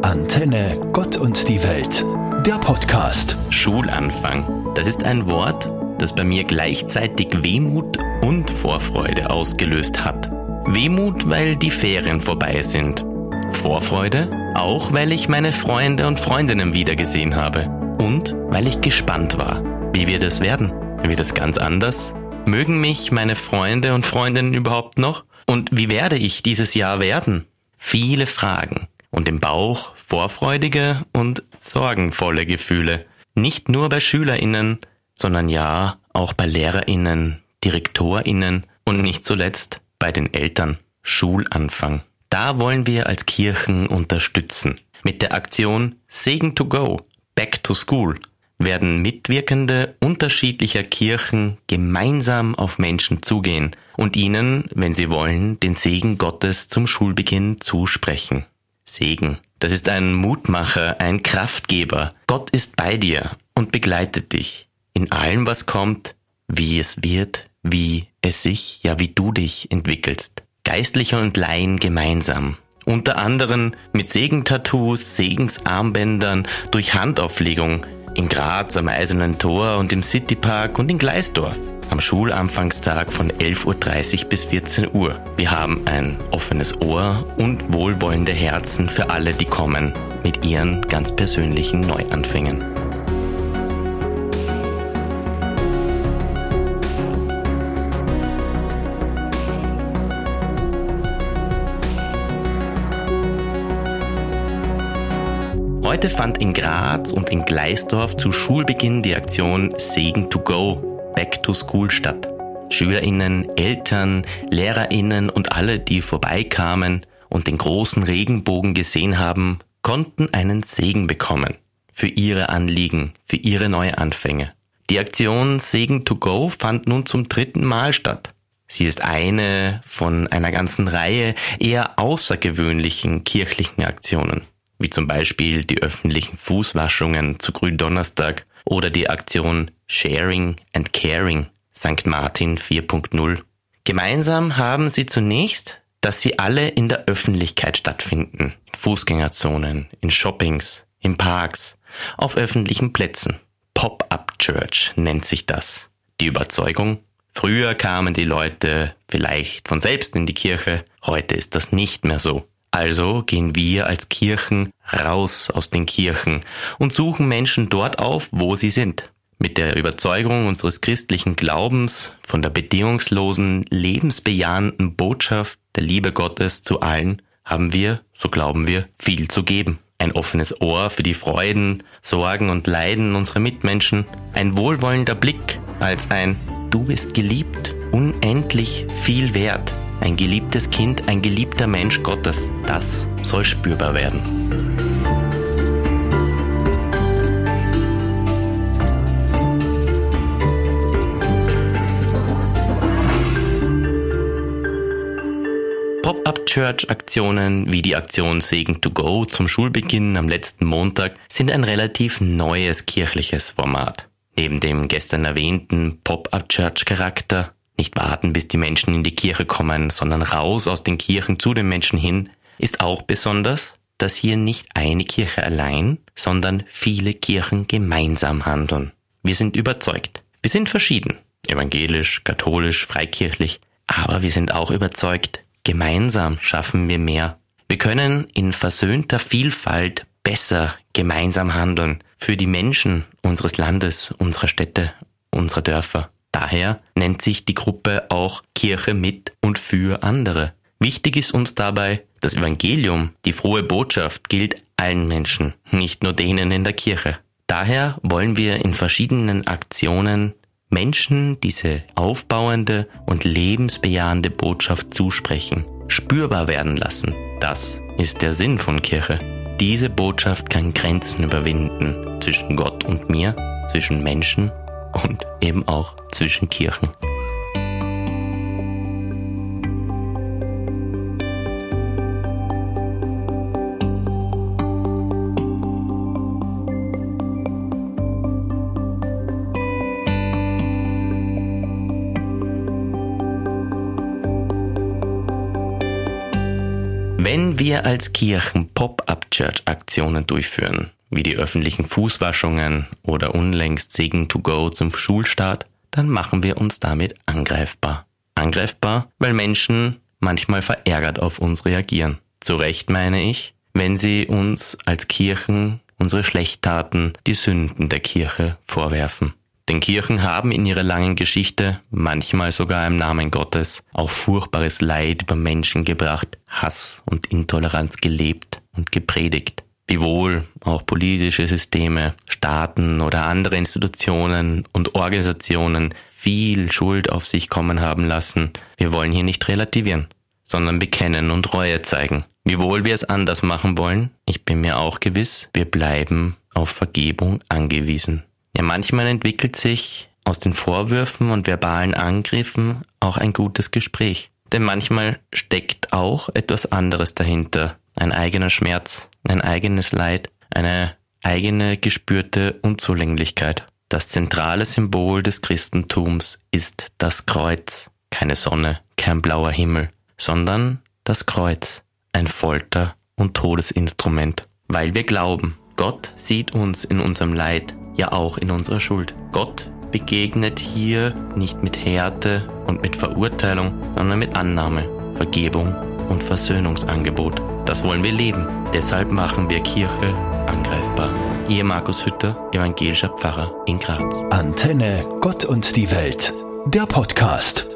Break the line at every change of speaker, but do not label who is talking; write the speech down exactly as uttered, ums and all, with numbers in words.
Antenne Gott und die Welt, der Podcast.
Schulanfang, das ist ein Wort, das bei mir gleichzeitig Wehmut und Vorfreude ausgelöst hat. Wehmut, weil die Ferien vorbei sind. Vorfreude, auch weil ich meine Freunde und Freundinnen wiedergesehen habe. Und weil ich gespannt war. Wie wird es werden? Wird es ganz anders? Mögen mich meine Freunde und Freundinnen überhaupt noch? Und wie werde ich dieses Jahr werden? Viele Fragen. Und im Bauch vorfreudige und sorgenvolle Gefühle. Nicht nur bei SchülerInnen, sondern ja auch bei LehrerInnen, DirektorInnen und nicht zuletzt bei den Eltern. Schulanfang. Da wollen wir als Kirchen unterstützen. Mit der Aktion Segen to Go, Back to School, werden Mitwirkende unterschiedlicher Kirchen gemeinsam auf Menschen zugehen und ihnen, wenn sie wollen, den Segen Gottes zum Schulbeginn zusprechen. Segen, das ist ein Mutmacher, ein Kraftgeber. Gott ist bei dir und begleitet dich in allem, was kommt, wie es wird, wie es sich, ja wie du dich entwickelst. Geistliche und Laien gemeinsam. Unter anderem mit Segentattoos, Segensarmbändern, durch Handauflegung in Graz am Eisernen Tor und im Citypark und in Gleisdorf. Am Schulanfangstag von elf Uhr dreißig bis vierzehn Uhr. Wir haben ein offenes Ohr und wohlwollende Herzen für alle, die kommen, mit ihren ganz persönlichen Neuanfängen. Heute fand in Graz und in Gleisdorf zu Schulbeginn die Aktion Segen to Go, Back to School statt. SchülerInnen, Eltern, LehrerInnen und alle, die vorbeikamen und den großen Regenbogen gesehen haben, konnten einen Segen bekommen. Für ihre Anliegen, für ihre Neuanfänge. Die Aktion Segen to Go fand nun zum dritten Mal statt. Sie ist eine von einer ganzen Reihe eher außergewöhnlichen kirchlichen Aktionen. Wie zum Beispiel die öffentlichen Fußwaschungen zu Gründonnerstag oder die Aktion Sharing and Caring, Sankt Martin vier Punkt null. Gemeinsam haben sie zunächst, dass sie alle in der Öffentlichkeit stattfinden. In Fußgängerzonen, in Shoppings, in Parks, auf öffentlichen Plätzen. Pop-up Church nennt sich das. Die Überzeugung, früher kamen die Leute vielleicht von selbst in die Kirche, heute ist das nicht mehr so. Also gehen wir als Kirchen raus aus den Kirchen und suchen Menschen dort auf, wo sie sind. Mit der Überzeugung unseres christlichen Glaubens von der bedingungslosen, lebensbejahenden Botschaft der Liebe Gottes zu allen haben wir, so glauben wir, viel zu geben. Ein offenes Ohr für die Freuden, Sorgen und Leiden unserer Mitmenschen, ein wohlwollender Blick als ein Du bist geliebt, unendlich viel wert. Ein geliebtes Kind, ein geliebter Mensch Gottes, das soll spürbar werden. Pop-up-Church-Aktionen wie die Aktion Segen to Go zum Schulbeginn am letzten Montag sind ein relativ neues kirchliches Format. Neben dem gestern erwähnten Pop-up-Church-Charakter, nicht warten, bis die Menschen in die Kirche kommen, sondern raus aus den Kirchen zu den Menschen hin, ist auch besonders, dass hier nicht eine Kirche allein, sondern viele Kirchen gemeinsam handeln. Wir sind überzeugt. Wir sind verschieden. Evangelisch, katholisch, freikirchlich. Aber wir sind auch überzeugt, gemeinsam schaffen wir mehr. Wir können in versöhnter Vielfalt besser gemeinsam handeln. Für die Menschen unseres Landes, unserer Städte, unserer Dörfer. Daher nennt sich die Gruppe auch Kirche mit und für andere. Wichtig ist uns dabei, das Evangelium, die frohe Botschaft, gilt allen Menschen, nicht nur denen in der Kirche. Daher wollen wir in verschiedenen Aktionen Menschen diese aufbauende und lebensbejahende Botschaft zusprechen, spürbar werden lassen. Das ist der Sinn von Kirche. Diese Botschaft kann Grenzen überwinden zwischen Gott und mir, zwischen Menschen und eben auch zwischen Kirchen. Wenn wir als Kirchen Pop-up Church-Aktionen durchführen, wie die öffentlichen Fußwaschungen oder unlängst Segen to go zum Schulstart, dann machen wir uns damit angreifbar. Angreifbar, weil Menschen manchmal verärgert auf uns reagieren. Zu Recht meine ich, wenn sie uns als Kirchen unsere Schlechttaten, die Sünden der Kirche vorwerfen. Denn Kirchen haben in ihrer langen Geschichte, manchmal sogar im Namen Gottes, auch furchtbares Leid über Menschen gebracht, Hass und Intoleranz gelebt und gepredigt. Wiewohl auch politische Systeme, Staaten oder andere Institutionen und Organisationen viel Schuld auf sich kommen haben lassen, wir wollen hier nicht relativieren, sondern bekennen und Reue zeigen. Wiewohl wir es anders machen wollen, ich bin mir auch gewiss, wir bleiben auf Vergebung angewiesen. Ja, manchmal entwickelt sich aus den Vorwürfen und verbalen Angriffen auch ein gutes Gespräch. Denn manchmal steckt auch etwas anderes dahinter. Ein eigener Schmerz, ein eigenes Leid, eine eigene gespürte Unzulänglichkeit. Das zentrale Symbol des Christentums ist das Kreuz. Keine Sonne, kein blauer Himmel, sondern das Kreuz. Ein Folter- und Todesinstrument. Weil wir glauben, Gott sieht uns in unserem Leid, ja auch in unserer Schuld. Gott begegnet hier nicht mit Härte und mit Verurteilung, sondern mit Annahme, Vergebung und Versöhnungsangebot. Das wollen wir leben. Deshalb machen wir Kirche angreifbar. Ihr Markus Hütter, evangelischer Pfarrer in Graz.
Antenne Gott und die Welt, der Podcast.